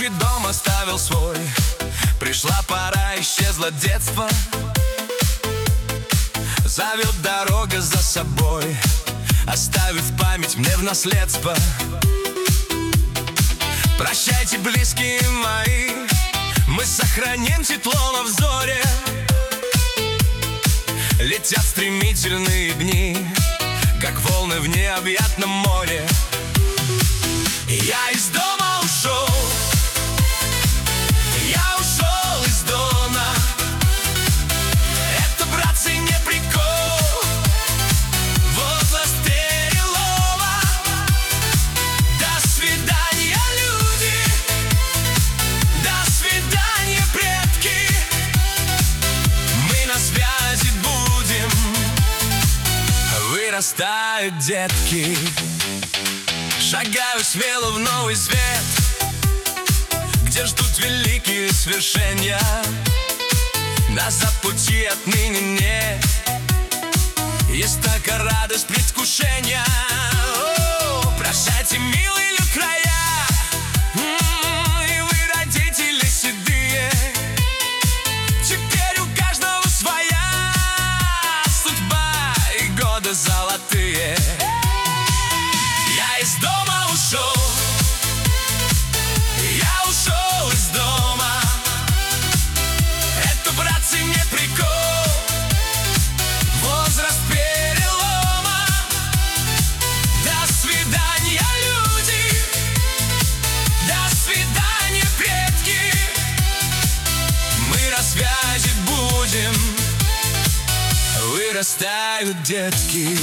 и дом оставил свой. Пришла пора, исчезло детство, зовет дорога за собой, оставив память мне в наследство. Прощайте, близкие мои, мы сохраним тепло на взоре. Летят стремительные дни, как волны в необъятном море. Я из дома ушел, я ушел из дома. Это, братцы, не прикол, возраст перелома. До свидания, люди, до свидания, предки. Мы на связи будем, вырастают детки. Шагаю смело в новый свет, где ждут великие свершения. Назад пути отныне нет, есть только радость предвкушения. Прощайте, милые края, и вы, родители седые. Теперь у каждого своя судьба и годы золотые. Я из дома ушел, я ушел из дома. Это, братцы, не прикол, возраст перелома. До свидания, люди, до свидания, предки. Мы на связи будем, вырастают детки.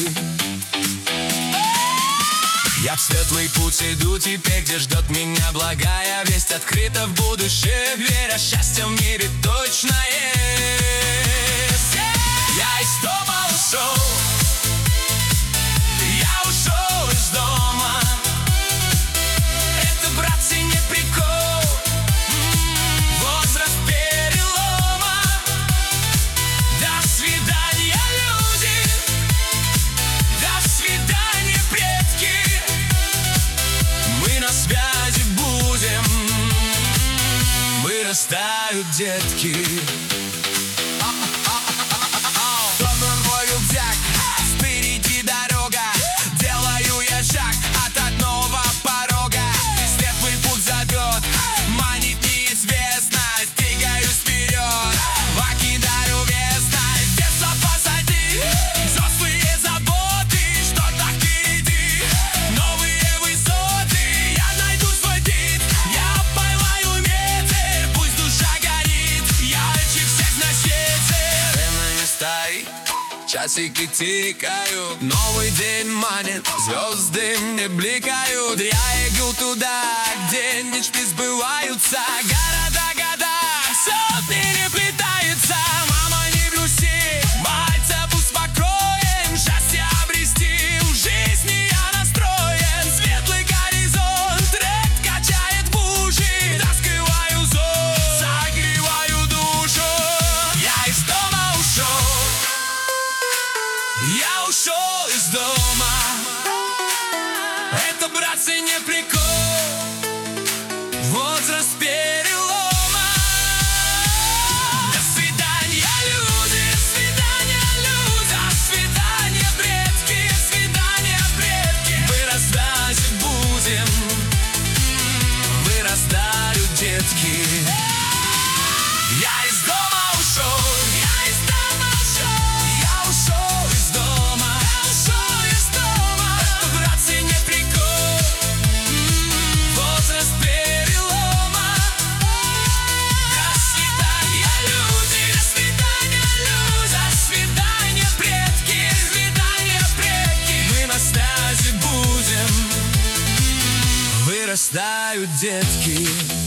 Я в светлый путь иду теперь, где ждет меня благая весть. Открыта в будущее дверь, а счастье в мире точно есть. Я из дома ушел, я ушел из дома. Это, братцы, не прикол, возраст перелома. До свидания, люди, до свидания, предки. Мы на связи будем, вырастают детки. Собран мой рюкзак, впереди дорога. Делаю я шаг от одного порога. Светлый путь зовет, манит неизвестность. Двигаюсь вперед, покидаю местность. Детство позади, взрослые заботы. Что-то впереди, новые высоты. Я найду свой бит, я поймаю ветер. Пусть душа горит, ярче всех на свете. Время не стоит, часики тикают. Новый день манит, звезды мне бликают. Я иду туда, где мечты сбываются. Города, года, все переплетается. Мама, не грусти, мальцев успокоен. Счастье обрести, в жизни я настроен. Светлый горизонт, трек качает буши. Раскрываю зон, согреваю душу. Я из дома ушел, я ушел из дома. Это, братцы, не прикол, возраст перелома. До свидания, люди, до свидания, люди, до свидания, предки, до свидания, предки. Вырастать будем, вырастают детки. Я из дома ушел, я из дома ушел, я ушел из дома, я ушел из дома. Это, братцы, не прикол, возраст перелома. До свидания, люди, до свидания, люди, до свидания, предки, до свидания, предки. Мы на связи будем, вырастают детки.